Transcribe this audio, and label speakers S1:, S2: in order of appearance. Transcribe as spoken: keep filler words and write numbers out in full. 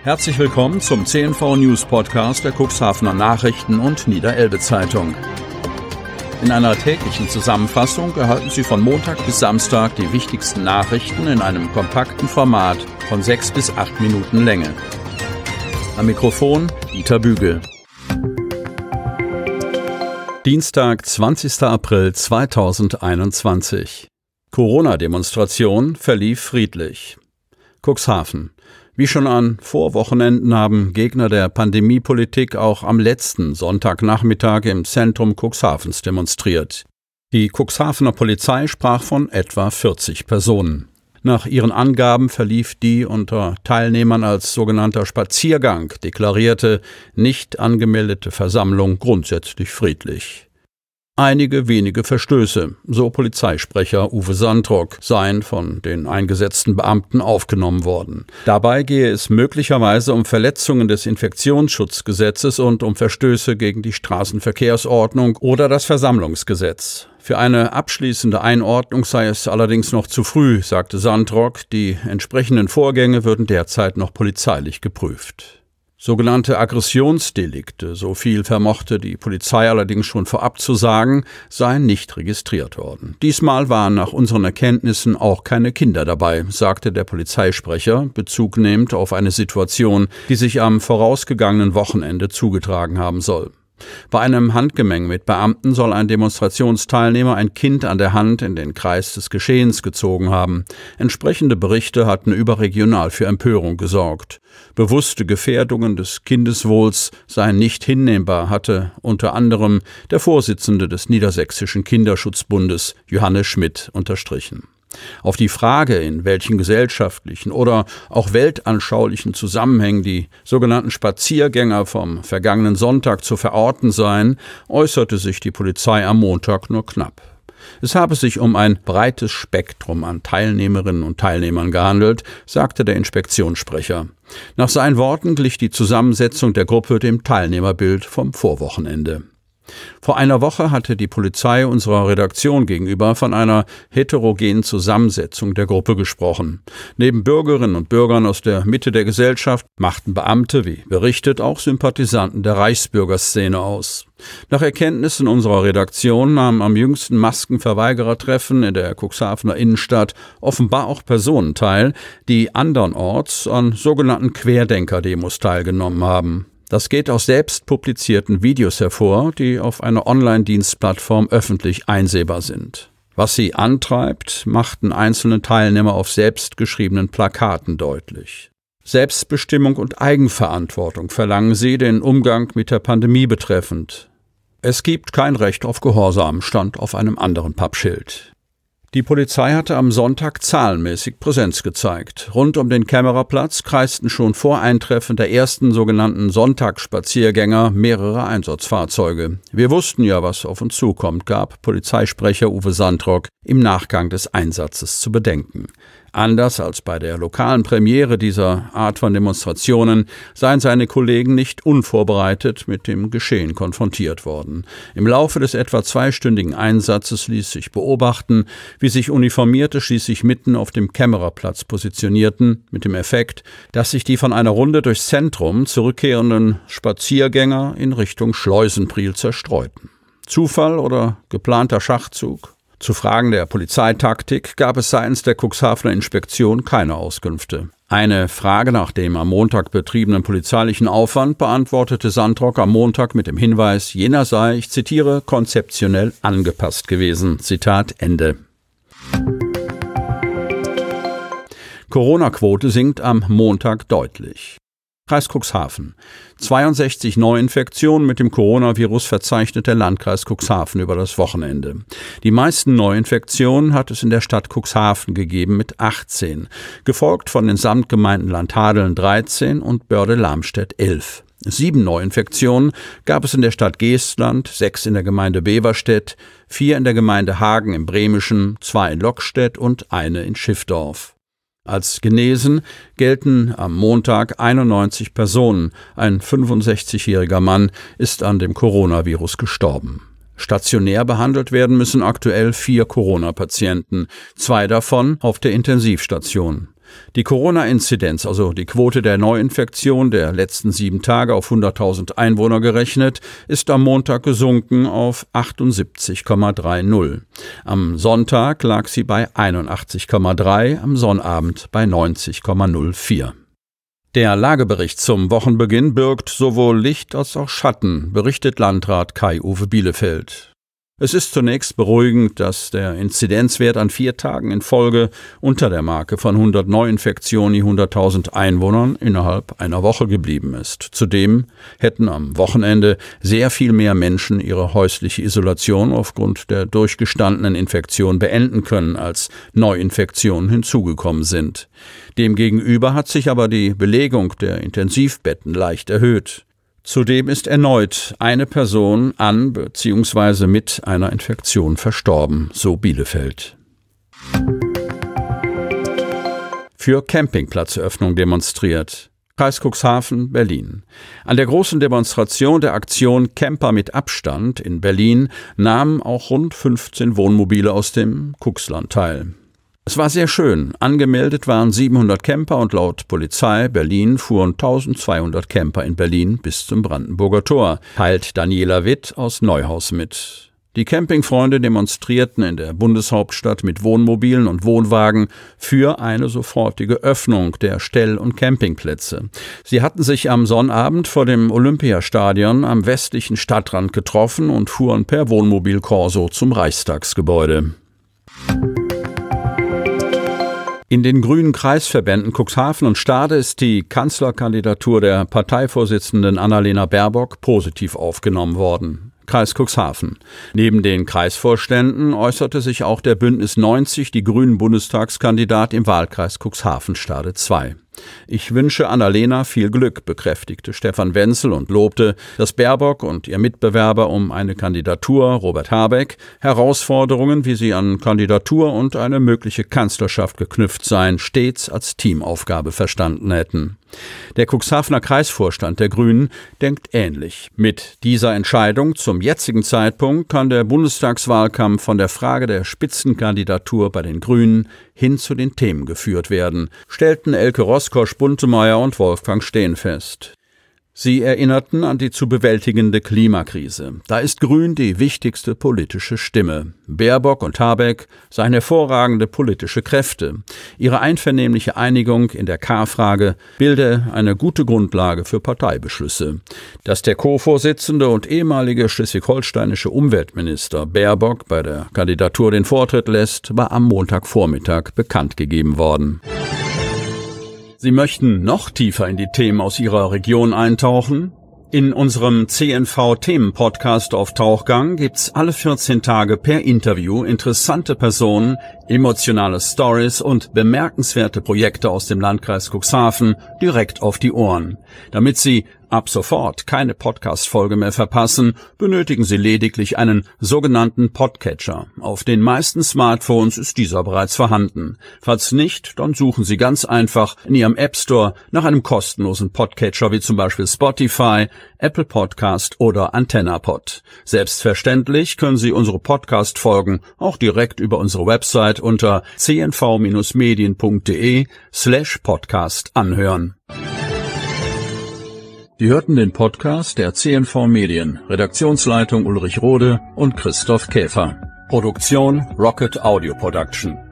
S1: Herzlich willkommen zum C N V News Podcast der Cuxhavener Nachrichten und Niederelbe Zeitung. In einer täglichen Zusammenfassung erhalten Sie von Montag bis Samstag die wichtigsten Nachrichten in einem kompakten Format von sechs bis acht Minuten Länge. Am Mikrofon Dieter Bügel. Dienstag, zwanzigster April zweitausendeinundzwanzig. Corona-Demonstration verlief friedlich. Cuxhaven. Wie schon an Vorwochenenden haben Gegner der Pandemiepolitik auch am letzten Sonntagnachmittag im Zentrum Cuxhavens demonstriert. Die Cuxhavener Polizei sprach von etwa vierzig Personen. Nach ihren Angaben verlief die unter Teilnehmern als sogenannter Spaziergang deklarierte, nicht angemeldete Versammlung grundsätzlich friedlich. Einige wenige Verstöße, so Polizeisprecher Uwe Sandrock, seien von den eingesetzten Beamten aufgenommen worden. Dabei gehe es möglicherweise um Verletzungen des Infektionsschutzgesetzes und um Verstöße gegen die Straßenverkehrsordnung oder das Versammlungsgesetz. Für eine abschließende Einordnung sei es allerdings noch zu früh, sagte Sandrock. Die entsprechenden Vorgänge würden derzeit noch polizeilich geprüft. Sogenannte Aggressionsdelikte, so viel vermochte die Polizei allerdings schon vorab zu sagen, seien nicht registriert worden. Diesmal waren nach unseren Erkenntnissen auch keine Kinder dabei, sagte der Polizeisprecher, Bezug nehmend auf eine Situation, die sich am vorausgegangenen Wochenende zugetragen haben soll. Bei einem Handgemenge mit Beamten soll ein Demonstrationsteilnehmer ein Kind an der Hand in den Kreis des Geschehens gezogen haben. Entsprechende Berichte hatten überregional für Empörung gesorgt. Bewusste Gefährdungen des Kindeswohls seien nicht hinnehmbar, hatte unter anderem der Vorsitzende des Niedersächsischen Kinderschutzbundes, Johannes Schmidt, unterstrichen. Auf die Frage, in welchen gesellschaftlichen oder auch weltanschaulichen Zusammenhängen die sogenannten Spaziergänger vom vergangenen Sonntag zu verorten seien, äußerte sich die Polizei am Montag nur knapp. Es habe sich um ein breites Spektrum an Teilnehmerinnen und Teilnehmern gehandelt, sagte der Inspektionssprecher. Nach seinen Worten glich die Zusammensetzung der Gruppe dem Teilnehmerbild vom Vorwochenende. Vor einer Woche hatte die Polizei unserer Redaktion gegenüber von einer heterogenen Zusammensetzung der Gruppe gesprochen. Neben Bürgerinnen und Bürgern aus der Mitte der Gesellschaft machten Beamte, wie berichtet, auch Sympathisanten der Reichsbürgerszene aus. Nach Erkenntnissen unserer Redaktion nahmen am jüngsten Maskenverweigerertreffen in der Cuxhavener Innenstadt offenbar auch Personen teil, die andernorts an sogenannten Querdenker-Demos teilgenommen haben. Das geht aus selbst publizierten Videos hervor, die auf einer Online-Dienstplattform öffentlich einsehbar sind. Was sie antreibt, machten einzelne Teilnehmer auf selbstgeschriebenen Plakaten deutlich. Selbstbestimmung und Eigenverantwortung verlangen sie, den Umgang mit der Pandemie betreffend. Es gibt kein Recht auf Gehorsam, stand auf einem anderen Pappschild. Die Polizei hatte am Sonntag zahlenmäßig Präsenz gezeigt. Rund um den Kämmererplatz kreisten schon vor Eintreffen der ersten sogenannten Sonntagsspaziergänger mehrere Einsatzfahrzeuge. Wir wussten ja, was auf uns zukommt, gab Polizeisprecher Uwe Sandrock im Nachgang des Einsatzes zu bedenken. Anders als bei der lokalen Premiere dieser Art von Demonstrationen seien seine Kollegen nicht unvorbereitet mit dem Geschehen konfrontiert worden. Im Laufe des etwa zweistündigen Einsatzes ließ sich beobachten, wie sich Uniformierte schließlich mitten auf dem Kämmererplatz positionierten, mit dem Effekt, dass sich die von einer Runde durchs Zentrum zurückkehrenden Spaziergänger in Richtung Schleusenpriel zerstreuten. Zufall oder geplanter Schachzug? Zu Fragen der Polizeitaktik gab es seitens der Cuxhavener Inspektion keine Auskünfte. Eine Frage nach dem am Montag betriebenen polizeilichen Aufwand beantwortete Sandrock am Montag mit dem Hinweis, jener sei, ich zitiere, konzeptionell angepasst gewesen. Zitat Ende. Corona-Quote sinkt am Montag deutlich. Kreis Cuxhaven. zweiundsechzig Neuinfektionen mit dem Coronavirus verzeichnet der Landkreis Cuxhaven über das Wochenende. Die meisten Neuinfektionen hat es in der Stadt Cuxhaven gegeben mit achtzehn, gefolgt von den Samtgemeinden Landhadeln dreizehn und Börde-Lamstedt elf. Sieben Neuinfektionen gab es in der Stadt Geestland, sechs in der Gemeinde Beverstedt, vier in der Gemeinde Hagen im Bremischen, zwei in Lockstedt und eine in Schiffdorf. Als genesen gelten am Montag einundneunzig Personen. Ein fünfundsechzigjähriger Mann ist an dem Coronavirus gestorben. Stationär behandelt werden müssen aktuell vier Corona-Patienten, zwei davon auf der Intensivstation. Die Corona-Inzidenz, also die Quote der Neuinfektion der letzten sieben Tage auf hunderttausend Einwohner gerechnet, ist am Montag gesunken auf achtundsiebzig Komma dreißig. Am Sonntag lag sie bei einundachtzig Komma drei, am Sonnabend bei neunzig Komma null vier. Der Lagebericht zum Wochenbeginn birgt sowohl Licht als auch Schatten, berichtet Landrat Kai-Uwe Bielefeld. Es ist zunächst beruhigend, dass der Inzidenzwert an vier Tagen in Folge unter der Marke von hundert Neuinfektionen je hunderttausend Einwohnern innerhalb einer Woche geblieben ist. Zudem hätten am Wochenende sehr viel mehr Menschen ihre häusliche Isolation aufgrund der durchgestandenen Infektion beenden können, als Neuinfektionen hinzugekommen sind. Demgegenüber hat sich aber die Belegung der Intensivbetten leicht erhöht. Zudem ist erneut eine Person an bzw. mit einer Infektion verstorben, so Bielefeld. Für Campingplatzöffnung demonstriert. Kreis Cuxhaven, Berlin. An der großen Demonstration der Aktion Camper mit Abstand in Berlin nahmen auch rund fünfzehn Wohnmobile aus dem Cuxland teil. Es war sehr schön. Angemeldet waren siebenhundert Camper und laut Polizei Berlin fuhren eintausendzweihundert Camper in Berlin bis zum Brandenburger Tor, teilt Daniela Witt aus Neuhaus mit. Die Campingfreunde demonstrierten in der Bundeshauptstadt mit Wohnmobilen und Wohnwagen für eine sofortige Öffnung der Stell- und Campingplätze. Sie hatten sich am Sonnabend vor dem Olympiastadion am westlichen Stadtrand getroffen und fuhren per Wohnmobil-Corso zum Reichstagsgebäude. In den grünen Kreisverbänden Cuxhaven und Stade ist die Kanzlerkandidatur der Parteivorsitzenden Annalena Baerbock positiv aufgenommen worden. Kreis Cuxhaven. Neben den Kreisvorständen äußerte sich auch der Bündnis neunzig, die Grünen-Bundestagskandidat im Wahlkreis Cuxhaven-Stade zwei. Ich wünsche Annalena viel Glück, bekräftigte Stefan Wenzel und lobte, dass Baerbock und ihr Mitbewerber um eine Kandidatur, Robert Habeck, Herausforderungen, wie sie an Kandidatur und eine mögliche Kanzlerschaft geknüpft seien, stets als Teamaufgabe verstanden hätten. Der Cuxhavener Kreisvorstand der Grünen denkt ähnlich. Mit dieser Entscheidung zum jetzigen Zeitpunkt kann der Bundestagswahlkampf von der Frage der Spitzenkandidatur bei den Grünen hin zu den Themen geführt werden, stellten Elke Roskosch-Buntemeyer und Wolfgang Steen fest. Sie erinnerten an die zu bewältigende Klimakrise. Da ist Grün die wichtigste politische Stimme. Baerbock und Habeck seien hervorragende politische Kräfte. Ihre einvernehmliche Einigung in der K-Frage bilde eine gute Grundlage für Parteibeschlüsse. Dass der Co-Vorsitzende und ehemalige schleswig-holsteinische Umweltminister Baerbock bei der Kandidatur den Vortritt lässt, war am Montagvormittag bekannt gegeben worden. Sie möchten noch tiefer in die Themen aus Ihrer Region eintauchen? In unserem C N V-Themen-Podcast auf Tauchgang gibt's alle vierzehn Tage per Interview interessante Personen, emotionale Stories und bemerkenswerte Projekte aus dem Landkreis Cuxhaven direkt auf die Ohren. Damit Sie ab sofort keine Podcast-Folge mehr verpassen, benötigen Sie lediglich einen sogenannten Podcatcher. Auf den meisten Smartphones ist dieser bereits vorhanden. Falls nicht, dann suchen Sie ganz einfach in Ihrem App Store nach einem kostenlosen Podcatcher wie zum Beispiel Spotify, Apple Podcast oder AntennaPod. Selbstverständlich können Sie unsere Podcast-Folgen auch direkt über unsere Website unter c n v Bindestrich medien punkt d e slash podcast anhören. Sie hörten den Podcast der C N V Medien, Redaktionsleitung Ulrich Rode und Christoph Käfer. Produktion Rocket Audio Production.